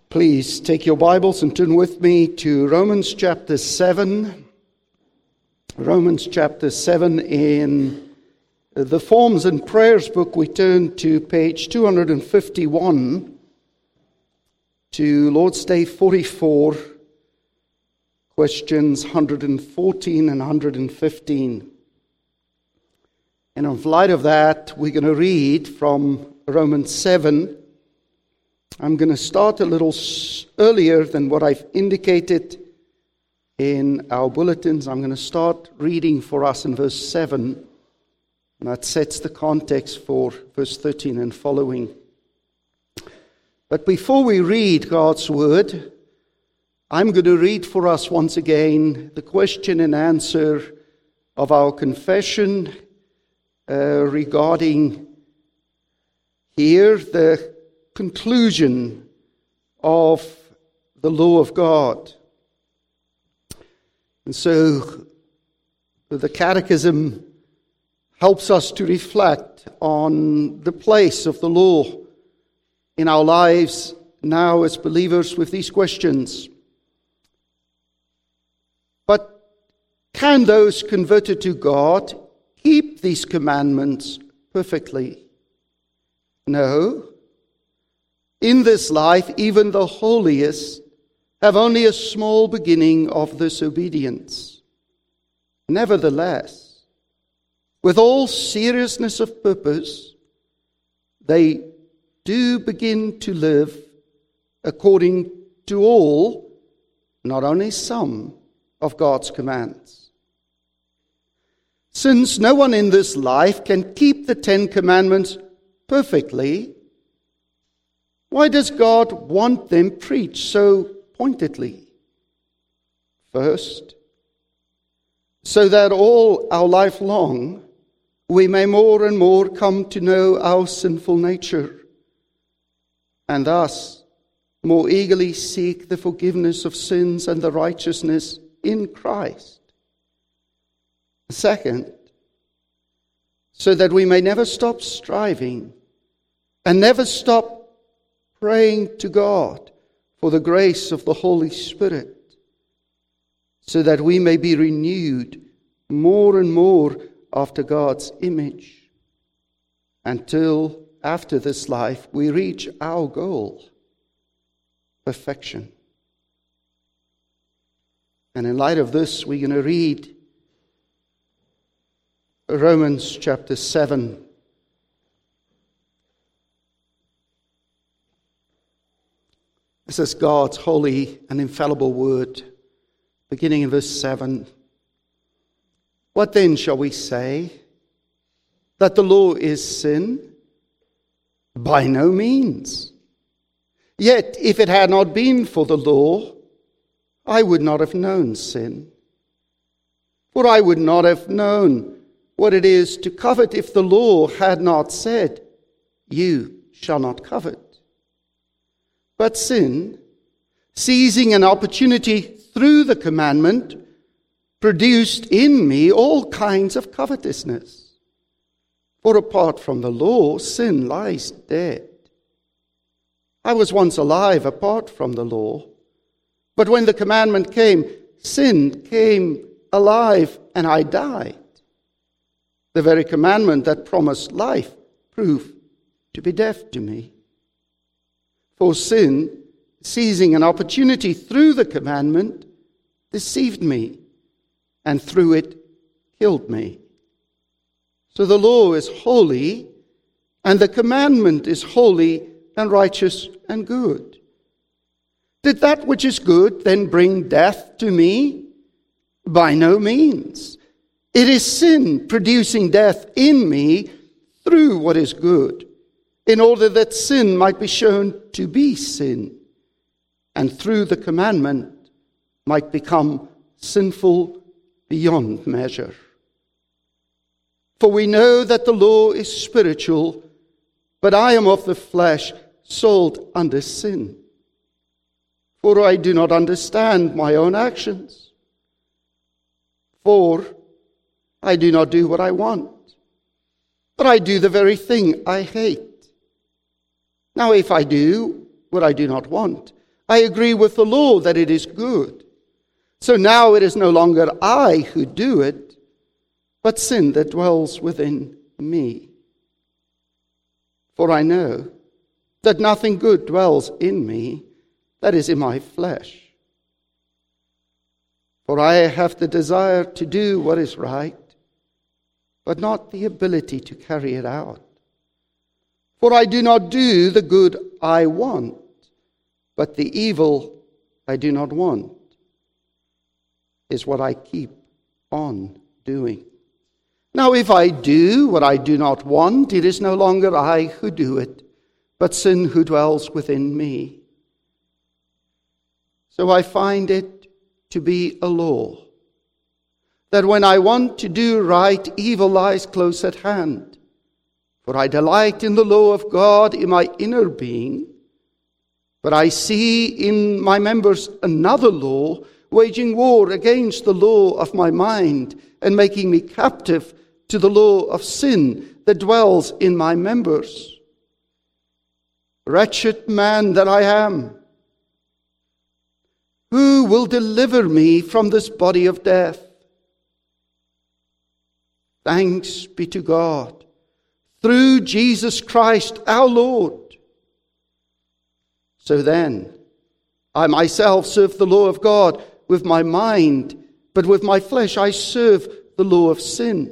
Please take your Bibles and turn with me to Romans chapter 7. Romans chapter 7 in the Forms and Prayers book. We turn to page 251 to Lord's Day 44, questions 114 and 115. And in light of that, we're going to read from Romans 7. I'm going to start a little earlier than what I've indicated in our bulletins. I'm going to start reading for us in verse 7. And that sets the context for verse 13 and following. But before we read God's word, I'm going to read for us once again the question and answer of our confession regarding here the conclusion of the law of God. And so the Catechism helps us to reflect on the place of the law in our lives now as believers with these questions. But can those converted to God keep these commandments perfectly? No. In this life, even the holiest have only a small beginning of this obedience. Nevertheless, with all seriousness of purpose, they do begin to live according to all, not only some, of God's commands. Since no one in this life can keep the 10 Commandments perfectly, why does God want them preached so pointedly? First, so that all our life long we may more and more come to know our sinful nature, and thus more eagerly seek the forgiveness of sins and the righteousness in Christ. Second, so that we may never stop striving and never stop praying to God for the grace of the Holy Spirit, so that we may be renewed more and more after God's image, until after this life we reach our goal, perfection. And in light of this, we're going to read Romans chapter 7. This is God's holy and infallible word, beginning in verse 7. What then shall we say? That the law is sin? By no means. Yet, if it had not been for the law, I would not have known sin. For I would not have known what it is to covet if the law had not said, "You shall not covet." But sin, seizing an opportunity through the commandment, produced in me all kinds of covetousness. For apart from the law, sin lies dead. I was once alive apart from the law, but when the commandment came, sin came alive and I died. The very commandment that promised life proved to be death to me. For sin, seizing an opportunity through the commandment, deceived me, and through it killed me. So the law is holy, and the commandment is holy and righteous and good. Did that which is good then bring death to me? By no means. It is sin producing death in me through what is good, in order that sin might be shown to be sin, and through the commandment might become sinful beyond measure. For we know that the law is spiritual, but I am of the flesh, sold under sin. For I do not understand my own actions. For I do not do what I want, but I do the very thing I hate. Now if I do what I do not want, I agree with the law that it is good. So now it is no longer I who do it, but sin that dwells within me. For I know that nothing good dwells in me, that is, in my flesh. For I have the desire to do what is right, but not the ability to carry it out. For I do not do the good I want, but the evil I do not want is what I keep on doing. Now if I do what I do not want, it is no longer I who do it, but sin who dwells within me. So I find it to be a law, that when I want to do right, evil lies close at hand. For I delight in the law of God in my inner being, but I see in my members another law, waging war against the law of my mind and making me captive to the law of sin that dwells in my members. Wretched man that I am, who will deliver me from this body of death? Thanks be to God, through Jesus Christ our Lord. So then, I myself serve the law of God with my mind, but with my flesh I serve the law of sin.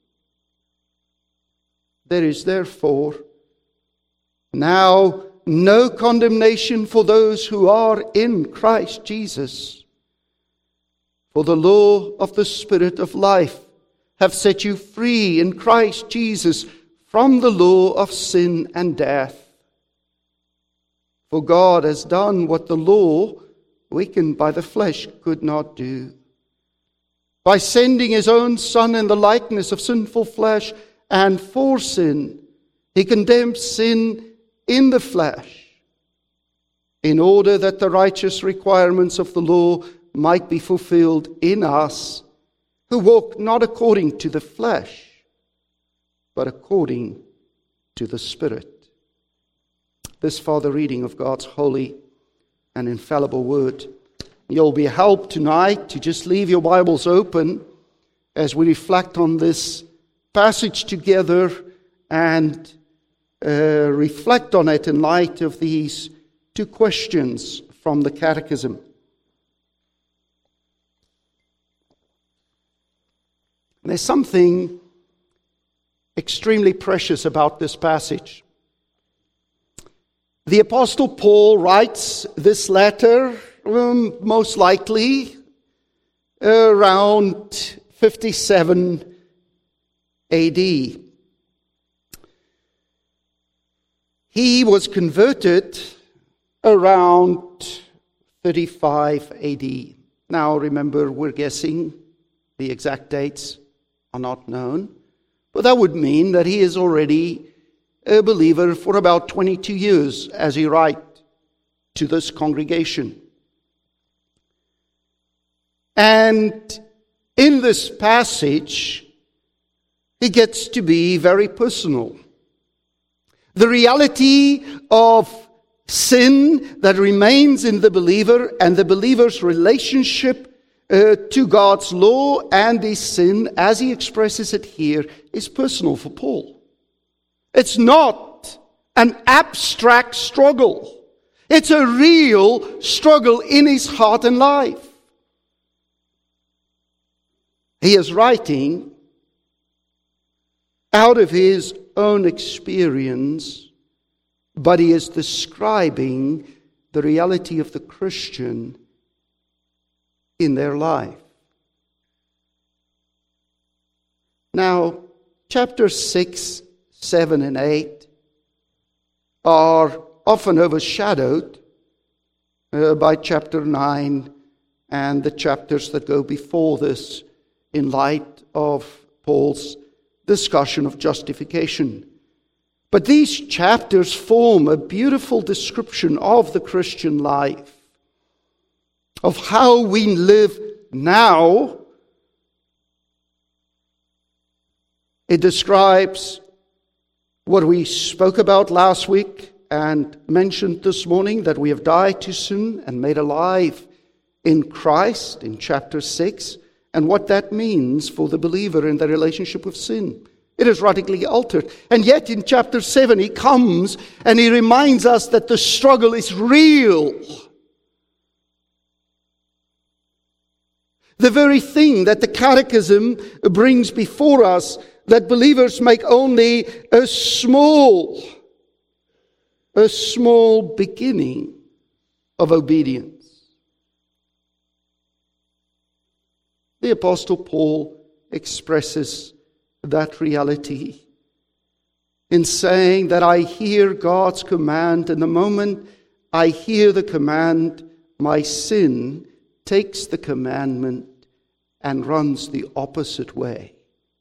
There is therefore now no condemnation for those who are in Christ Jesus. For the law of the Spirit of life have set you free in Christ Jesus from the law of sin and death. For God has done what the law, weakened by the flesh, could not do. By sending his own Son in the likeness of sinful flesh, and for sin, he condemned sin in the flesh, in order that the righteous requirements of the law might be fulfilled in us, who walk not according to the flesh, but according to the Spirit. This for the reading of God's holy and infallible word. You'll be helped tonight to just leave your Bibles open as we reflect on this passage together and reflect on it in light of these two questions from the Catechism. There's something extremely precious about this passage. The Apostle Paul writes this letter most likely around 57 A.D. He was converted around 35 A.D. Now remember, we're guessing. The exact dates are not known. But that would mean that he is already a believer for about 22 years as he writes to this congregation. And in this passage, he gets to be very personal. The reality of sin that remains in the believer and the believer's relationship to God's law and his sin, as he expresses it here, is personal for Paul. It's not an abstract struggle. It's a real struggle in his heart and life. He is writing out of his own experience, but he is describing the reality of the Christian in their life. Now, chapters 6, 7, and 8 are often overshadowed by chapter 9 and the chapters that go before this in light of Paul's discussion of justification. But these chapters form a beautiful description of the Christian life, of how we live now. It describes what we spoke about last week and mentioned this morning that we have died to sin and made alive in Christ in chapter 6, and what that means for the believer in their relationship with sin. It is radically altered. And yet in chapter 7 he comes and he reminds us that the struggle is real. The very thing that the Catechism brings before us, that believers make only a small beginning of obedience. The Apostle Paul expresses that reality in saying that I hear God's command, and the moment I hear the command, my sin takes the commandment and runs the opposite way.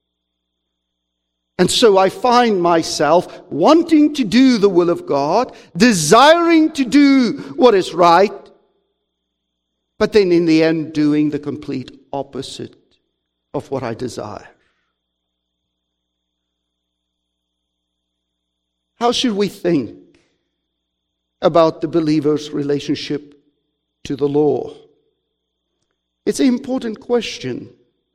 And so I find myself wanting to do the will of God, desiring to do what is right, but then in the end doing the complete opposite of what I desire. How should we think about the believer's relationship to the law? It's an important question.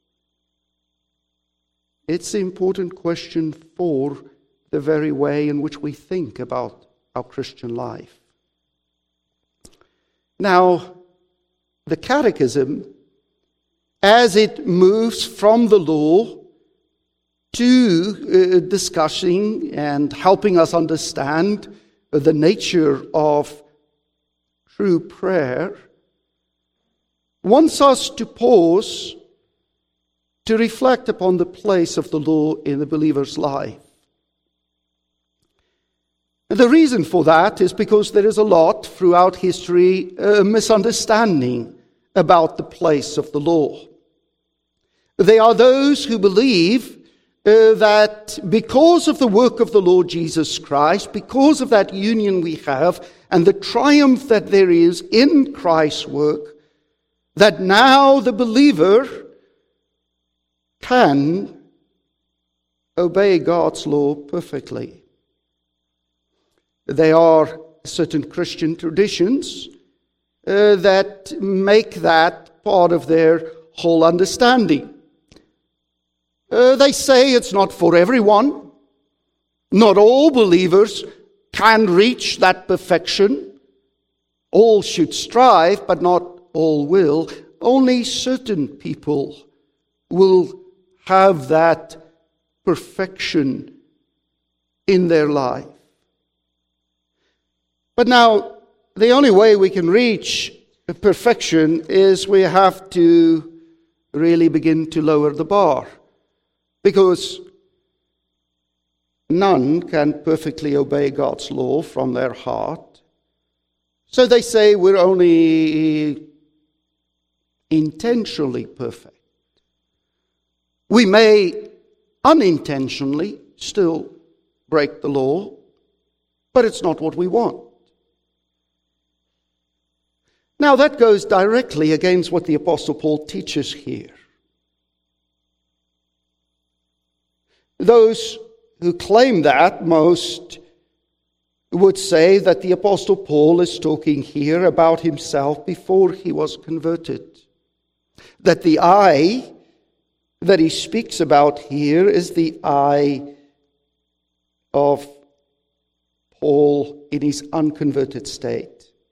It's an important question for the very way in which we think about our Christian life. Now, the Catechism, as it moves from the law to discussing and helping us understand the nature of true prayer, wants us to pause to reflect upon the place of the law in the believer's life. And the reason for that is because there is a lot throughout history misunderstanding about the place of the law. There are those who believe that because of the work of the Lord Jesus Christ, because of that union we have and the triumph that there is in Christ's work, that now the believer can obey God's law perfectly. There are certain Christian traditions that make that part of their whole understanding. They say it's not for everyone. Not all believers can reach that perfection. All should strive, but not all will. Only certain people will have that perfection in their life. But now, the only way we can reach perfection is we have to really begin to lower the bar. Because none can perfectly obey God's law from their heart. So they say we're only intentionally perfect. We may unintentionally still break the law, but it's not what we want. Now that goes directly against what the Apostle Paul teaches here. Those who claim that most would say that the Apostle Paul is talking here about himself before he was converted. That the I that he speaks about here is the I of Paul in his unconverted state.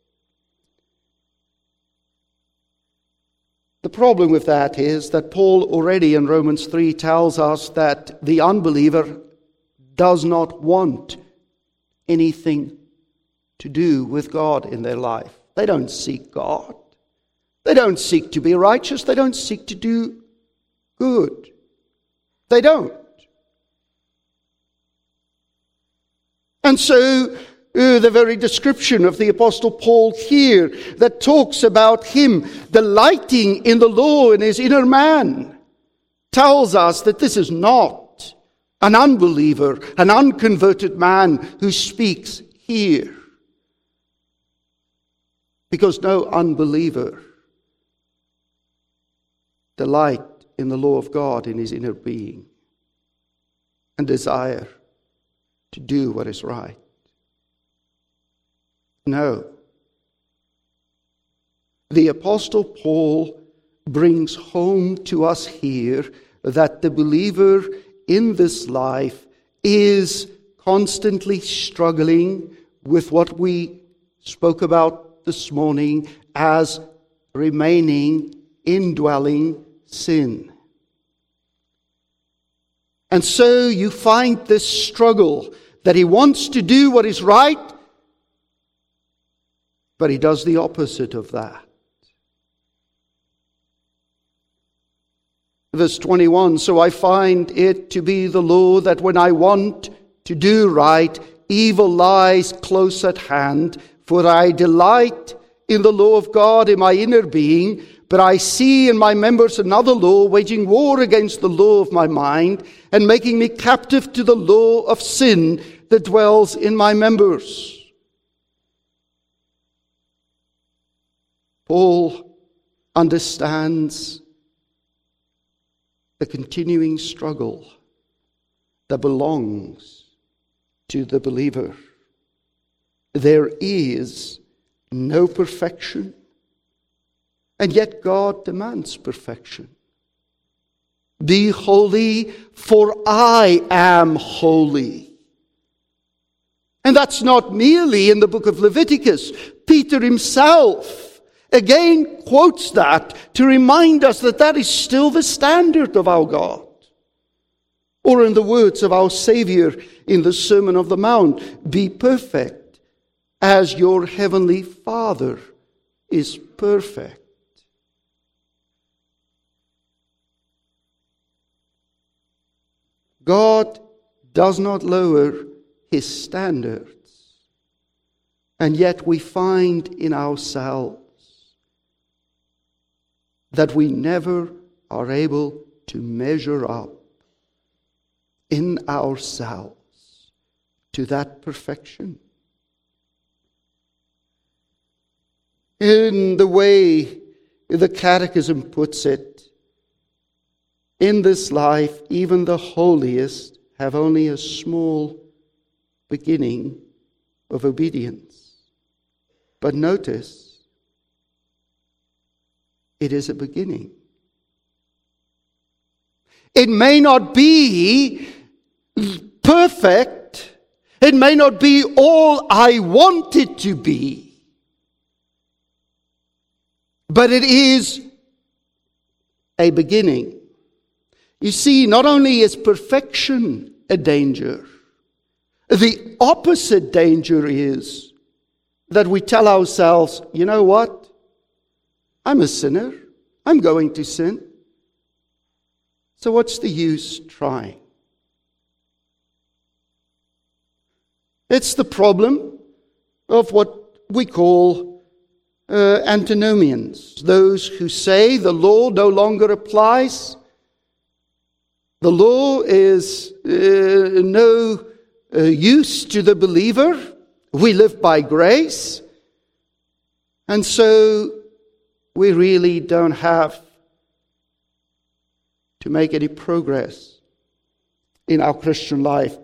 The problem with that is that Paul already in Romans 3 tells us that the unbeliever does not want anything to do with God in their life. They don't seek God. They don't seek to be righteous. They don't seek to do good. They don't. And so the very description of the Apostle Paul here that talks about him delighting in the law in his inner man tells us that this is not an unbeliever, an unconverted man who speaks here. Because no unbeliever delight in the law of God in his inner being and desire to do what is right. No. The Apostle Paul brings home to us here that the believer in this life is constantly struggling with what we spoke about this morning as remaining indwelling sin. And so you find this struggle that he wants to do what is right, but he does the opposite of that. Verse 21, so I find it to be the law that when I want to do right, evil lies close at hand, for I delight in the law of God in my inner being, but I see in my members another law, waging war against the law of my mind, and making me captive to the law of sin that dwells in my members. Paul understands the continuing struggle that belongs to the believer. There is no perfection, and yet God demands perfection. Be holy, for I am holy. And that's not merely in the book of Leviticus. Peter himself again quotes that to remind us that that is still the standard of our God. Or in the words of our Savior in the Sermon on the Mount, be perfect as your heavenly Father is perfect. God does not lower his standards, and yet we find in ourselves that we never are able to measure up in ourselves to that perfection. In the way the Catechism puts it, in this life, even the holiest have only a small beginning of obedience. But notice, it is a beginning. It may not be perfect. It may not be all I want it to be. But it is a beginning. You see, not only is perfection a danger, the opposite danger is that we tell ourselves, you know what? I'm a sinner. I'm going to sin. So what's the use trying? It's the problem of what we call antinomians. Those who say the law no longer applies. The law is no use to the believer. We live by grace. And so we really don't have to make any progress in our Christian life.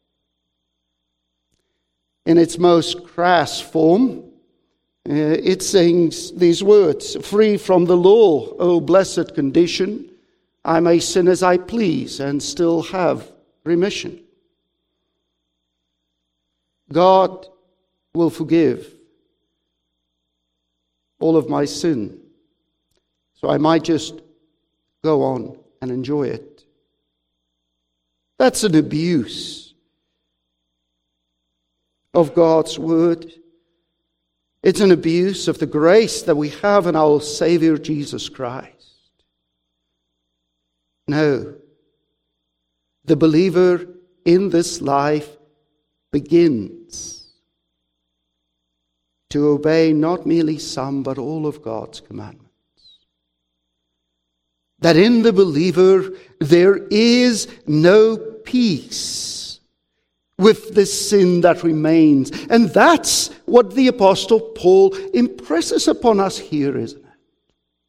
In its most crass form, it sings these words, free from the law, O blessed condition, I may sin as I please and still have remission. God will forgive all of my sin, so I might just go on and enjoy it. That's an abuse of God's word. It's an abuse of the grace that we have in our Savior Jesus Christ. No, the believer in this life begins to obey not merely some, but all of God's commandments. That in the believer there is no peace with the sin that remains. And that's what the Apostle Paul impresses upon us here, isn't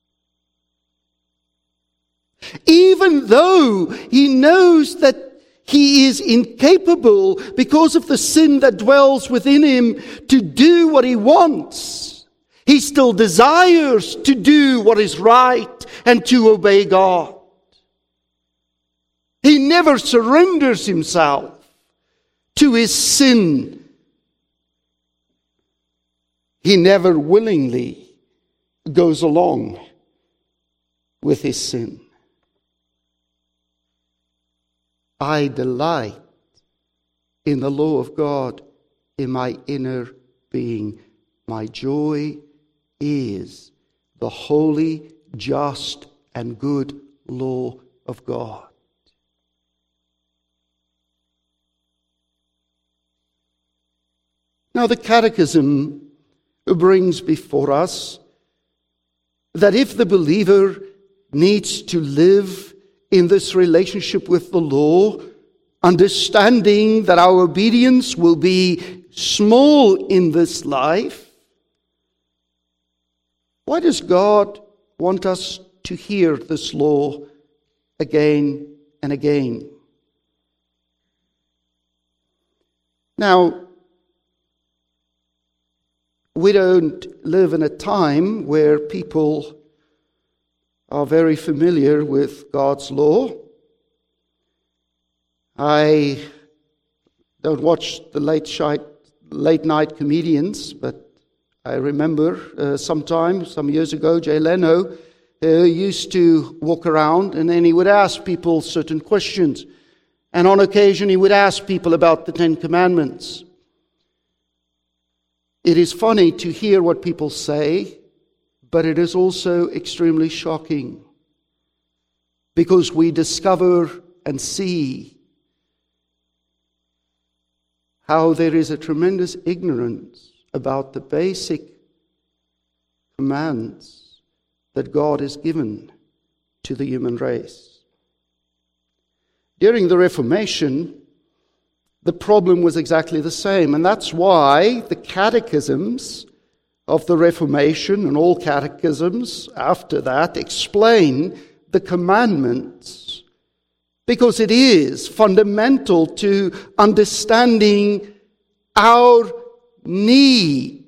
it? Even though he knows that He is incapable, because of the sin that dwells within him, to do what he wants. He still desires to do what is right and to obey God. He never surrenders himself to his sin. He never willingly goes along with his sin. I delight in the law of God in my inner being. My joy is the holy, just, and good law of God. Now, the Catechism brings before us that if the believer needs to live in this relationship with the law, understanding that our obedience will be small in this life, why does God want us to hear this law again and again? Now, we don't live in a time where people are very familiar with God's law. I don't watch the late night comedians, but I remember some years ago, Jay Leno used to walk around and then he would ask people certain questions. And on occasion he would ask people about the Ten Commandments. It is funny to hear what people say, but it is also extremely shocking because we discover and see how there is a tremendous ignorance about the basic commands that God has given to the human race. During the Reformation, the problem was exactly the same, and that's why the catechisms of the Reformation and all catechisms after that explain the commandments, because it is fundamental to understanding our need.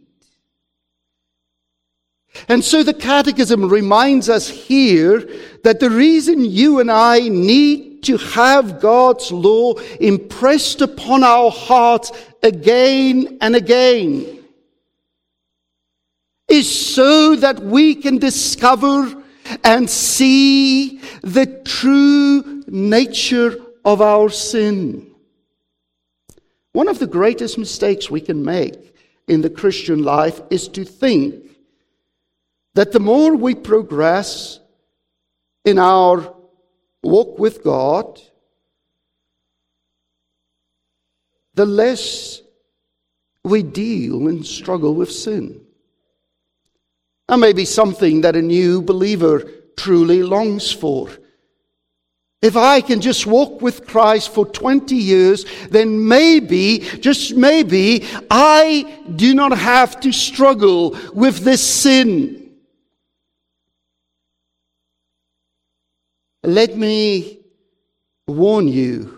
And so the Catechism reminds us here that the reason you and I need to have God's law impressed upon our hearts again and again is so that we can discover and see the true nature of our sin. One of the greatest mistakes we can make in the Christian life is to think that the more we progress in our walk with God, the less we deal and struggle with sin. That may be something that a new believer truly longs for. If I can just walk with Christ for 20 years, then maybe, just maybe, I do not have to struggle with this sin. Let me warn you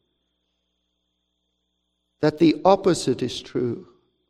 that the opposite is true.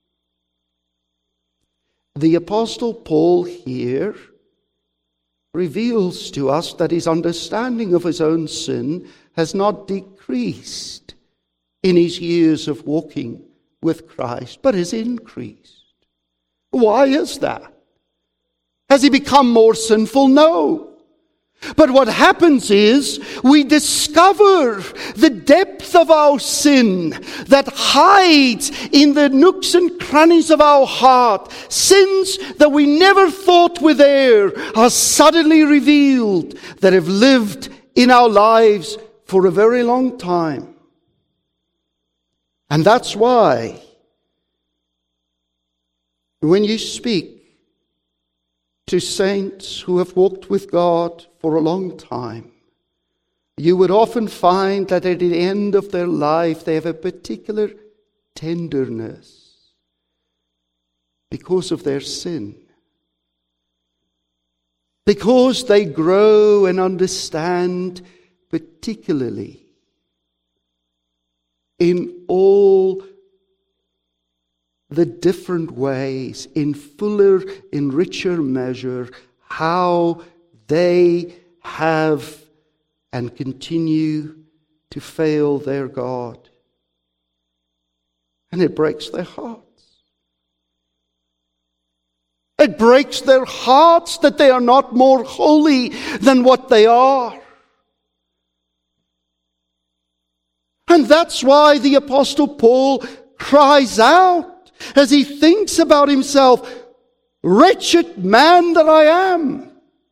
The Apostle Paul here reveals to us that his understanding of his own sin has not decreased in his years of walking with Christ, but has increased. Why is that? Has he become more sinful? No. But what happens is we discover the depth of our sin that hides in the nooks and crannies of our heart. Sins that we never thought were there are suddenly revealed, that have lived in our lives for a very long time. And that's why when you speak to saints who have walked with God for a long time, you would often find that at the end of their life they have a particular tenderness because of their sin. Because they grow and understand particularly in all the different ways, in fuller, in richer measure, how they have and continue to fail their God. And it breaks their hearts. It breaks their hearts that they are not more holy than what they are. And that's why the Apostle Paul cries out as he thinks about himself, "Wretched man that I am!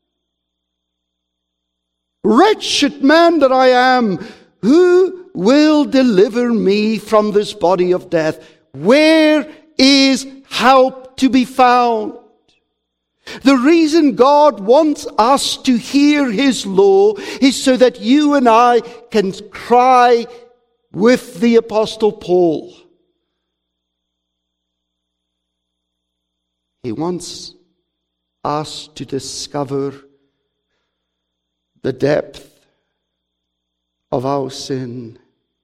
Wretched man that I am! Who will deliver me from this body of death? Where is help to be found?" The reason God wants us to hear His law is so that you and I can cry with the Apostle Paul. He wants us to discover the depth of our sin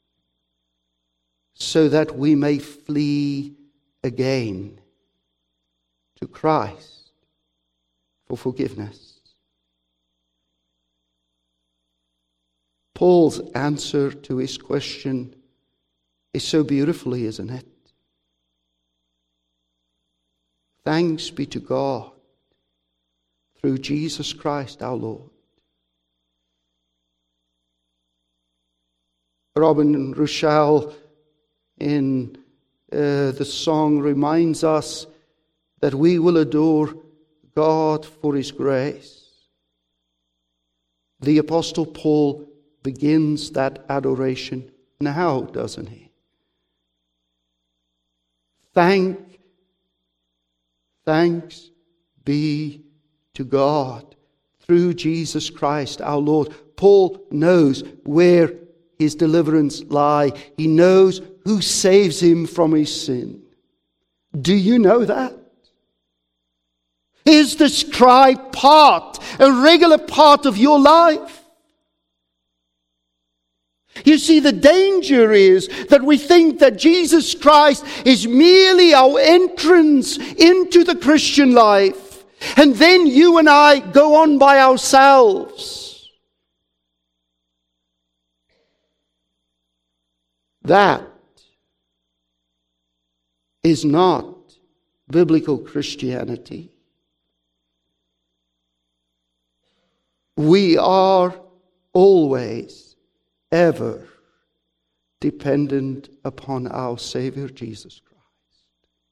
so that we may flee again to Christ for forgiveness. Paul's answer to his question is so beautifully, isn't it? Thanks be to God through Jesus Christ our Lord. Robin Rochelle in the song reminds us that we will adore God for His grace. The Apostle Paul begins that adoration now, doesn't he? Thanks be to God through Jesus Christ our Lord. Paul knows where his deliverance lies. He knows who saves him from his sin. Do you know that? Is this cry a regular part of your life? You see, the danger is that we think that Jesus Christ is merely our entrance into the Christian life, and then you and I go on by ourselves. That is not biblical Christianity. We are always, ever dependent upon our Savior Jesus Christ.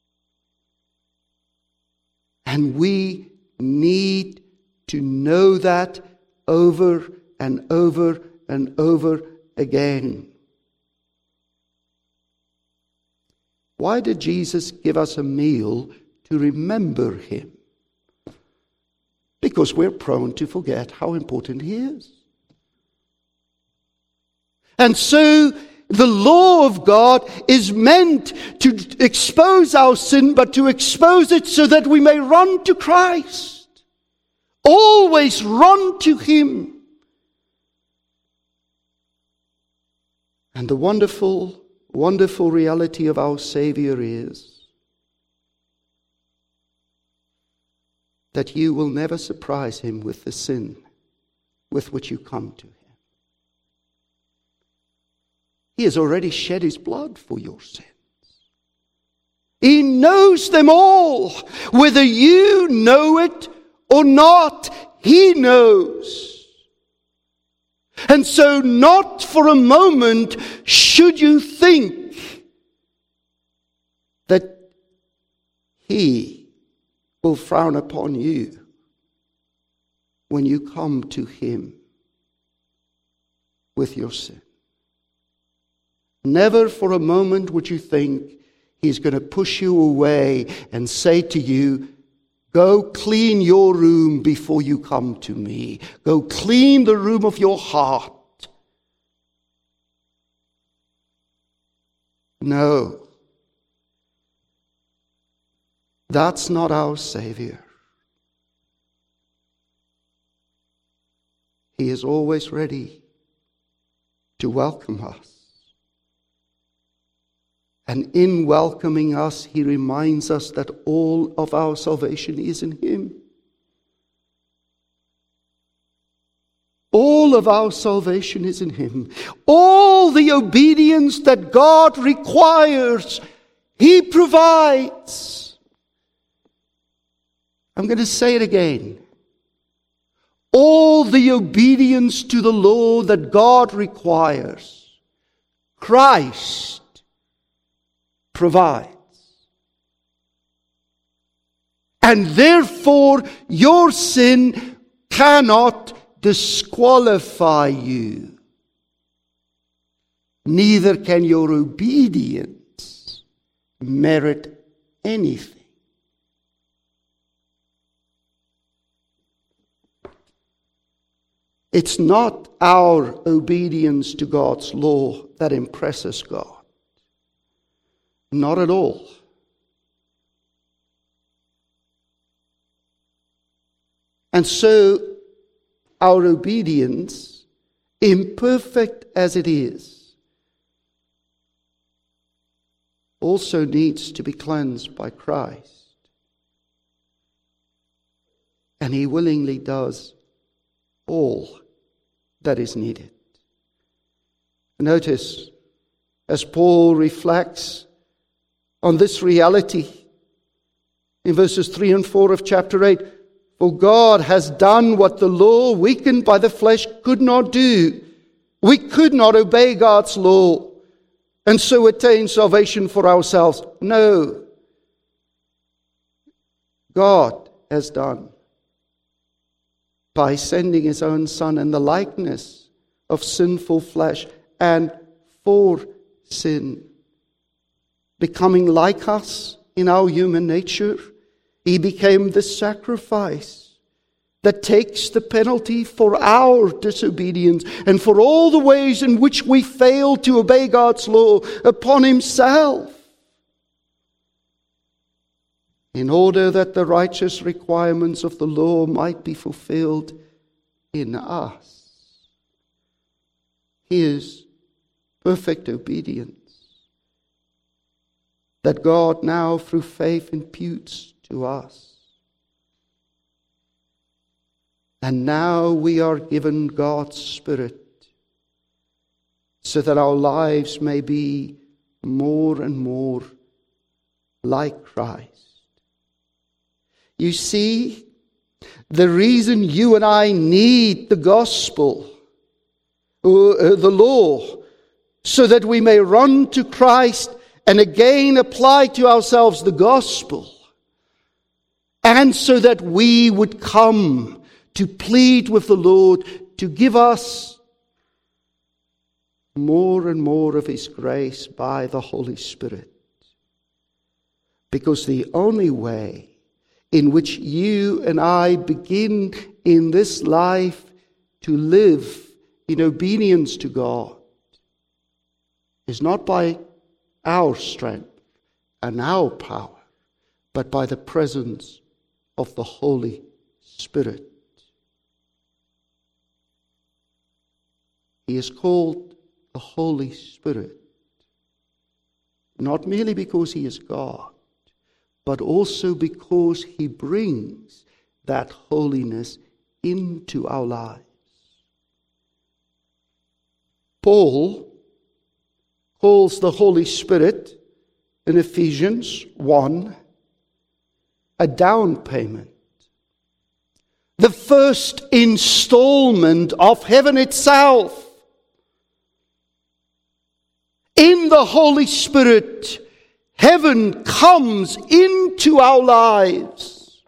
And we need to know that over and over and over again. Why did Jesus give us a meal to remember Him? Because we're prone to forget how important He is. And so the law of God is meant to expose our sin, but to expose it so that we may run to Christ. Always run to Him. And the wonderful, wonderful reality of our Savior is that you will never surprise Him with the sin with which you come to Him. He has already shed His blood for your sins. He knows them all. Whether you know it or not, He knows. And so not for a moment should you think that He will frown upon you when you come to Him with your sin. Never for a moment would you think He's going to push you away and say to you, "Go clean your room before you come to me. Go clean the room of your heart." No. That's not our Savior. He is always ready to welcome us And in welcoming us, he reminds us that all of our salvation is in him. All of our salvation is in him. All the obedience that God requires, he provides. I'm going to say it again. All the obedience to the law that God requires, Christ provides. And therefore, your sin cannot disqualify you. Neither can your obedience merit anything. It's not our obedience to God's law that impresses God. Not at all. And so, our obedience, imperfect as it is, also needs to be cleansed by Christ. And he willingly does all that is needed. Notice, as Paul reflects on this reality in verses 3 and 4 of chapter 8, for God has done what the law, weakened by the flesh, could not do. We could not obey God's law and so attain salvation for ourselves. No. God has done by sending his own Son in the likeness of sinful flesh and for sin, becoming like us in our human nature. He became the sacrifice that takes the penalty for our disobedience and for all the ways in which we fail to obey God's law upon himself, in order that the righteous requirements of the law might be fulfilled in us. His perfect obedience that God now through faith imputes to us. And now we are given God's Spirit so that our lives may be more and more like Christ. You see, the reason you and I need the gospel, the law, so that we may run to Christ and again apply to ourselves the gospel, and so that we would come to plead with the Lord to give us more and more of his grace by the Holy Spirit. Because the only way in which you and I begin in this life to live in obedience to God is not by our strength and our power, but by the presence of the Holy Spirit. He is called the Holy Spirit, not merely because he is God, but also because he brings that holiness into our lives. Paul calls the Holy Spirit in Ephesians 1 a down payment, the first installment of heaven itself. In the Holy Spirit, heaven comes into our lives,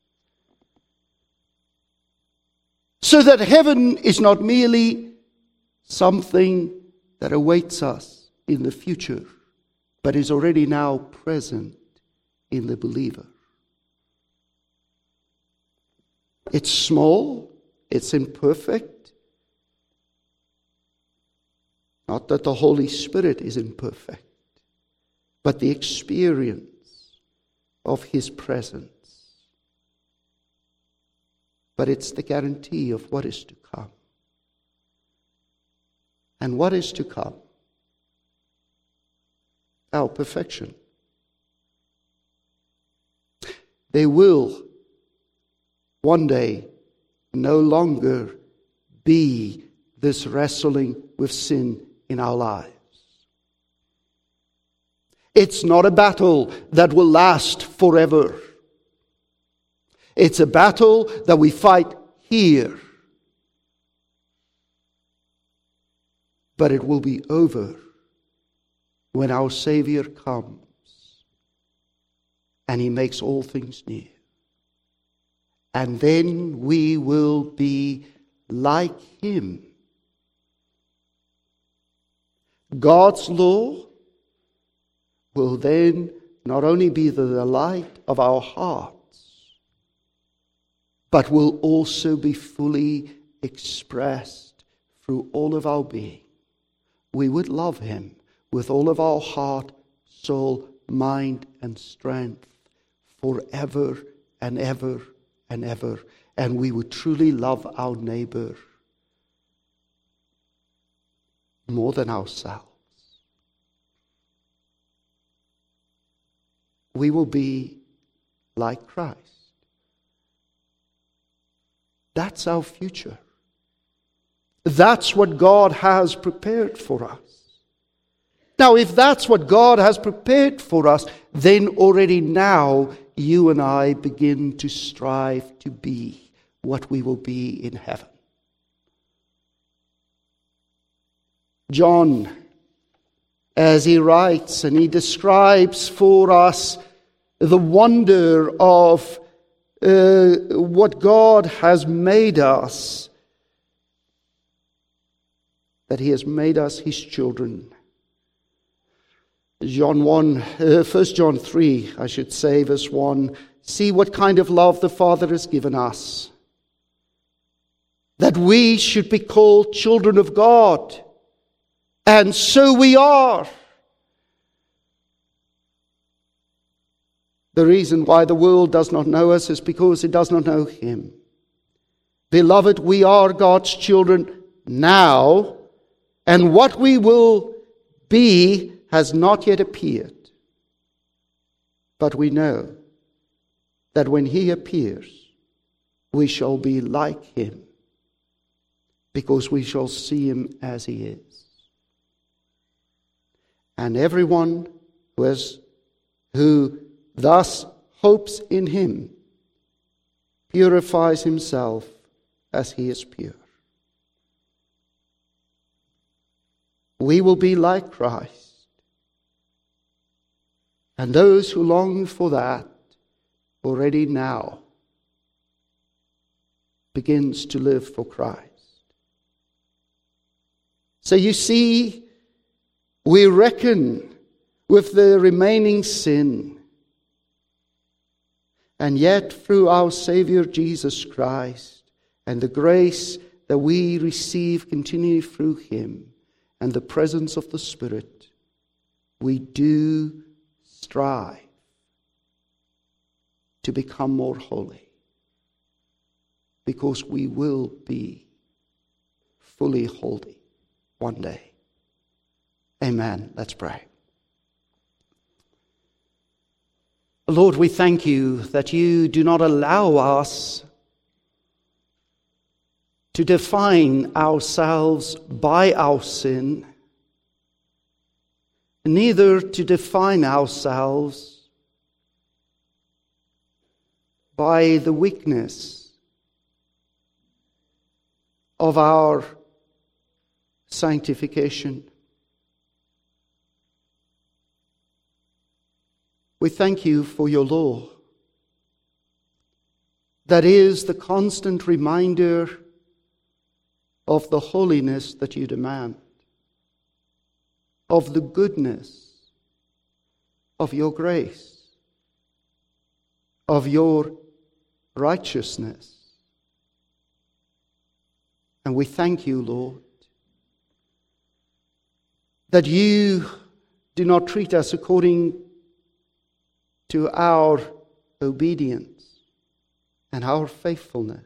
so that heaven is not merely something that awaits us in the future, but is already now present in the believer. It's small, it's imperfect. Not that the Holy Spirit is imperfect, but the experience of his presence. But it's the guarantee of what is to come. And what is to come our perfection. There will one day no longer be this wrestling with sin in our lives. It's not a battle that will last forever. It's a battle that we fight here. But it will be over when our Savior comes and He makes all things new. And then we will be like Him. God's law will then not only be the delight of our hearts, but will also be fully expressed through all of our being. We would love Him with all of our heart, soul, mind, and strength forever and ever and ever. And we would truly love our neighbor more than ourselves. We will be like Christ. That's our future. That's what God has prepared for us. Now, if that's what God has prepared for us, then already now you and I begin to strive to be what we will be in heaven. John, as he writes and he describes for us the wonder of what God has made us, that He has made us His children. 1 John 3, I should say, verse 1. See what kind of love the Father has given us, that we should be called children of God. And so we are. The reason why the world does not know us is because it does not know Him. Beloved, we are God's children now, and what we will be has not yet appeared. But we know that when He appears, we shall be like Him, because we shall see Him as He is. And everyone who thus hopes in Him purifies himself as He is pure. We will be like Christ. And those who long for that already now begins to live for Christ. So you see, we reckon with the remaining sin. And yet, through our Savior Jesus Christ and the grace that we receive continually through Him and the presence of the Spirit, we do strive to become more holy, because we will be fully holy one day. Amen. Let's pray. Lord, we thank You that You do not allow us to define ourselves by our sin, neither to define ourselves by the weakness of our sanctification. We thank You for Your law. That is the constant reminder of the holiness that You demand, of the goodness of Your grace, of Your righteousness. And we thank You, Lord, that You do not treat us according to our obedience and our faithfulness,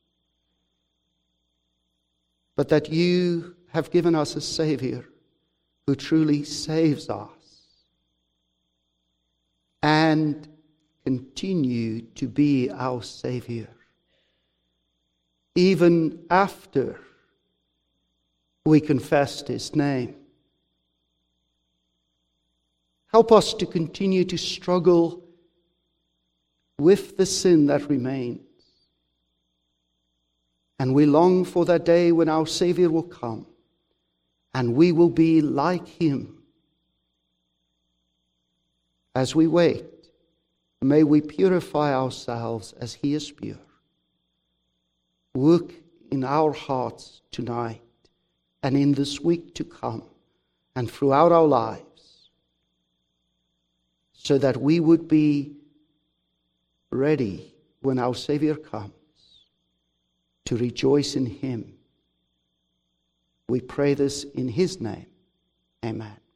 but that You have given us a Savior who truly saves us and continue to be our Savior, even after we confessed His name. Help us to continue to struggle with the sin that remains. And we long for that day when our Savior will come and we will be like Him. As we wait, may we purify ourselves as He is pure. Work in our hearts tonight and in this week to come and throughout our lives, so that we would be ready when our Savior comes to rejoice in Him. We pray this in His name. Amen.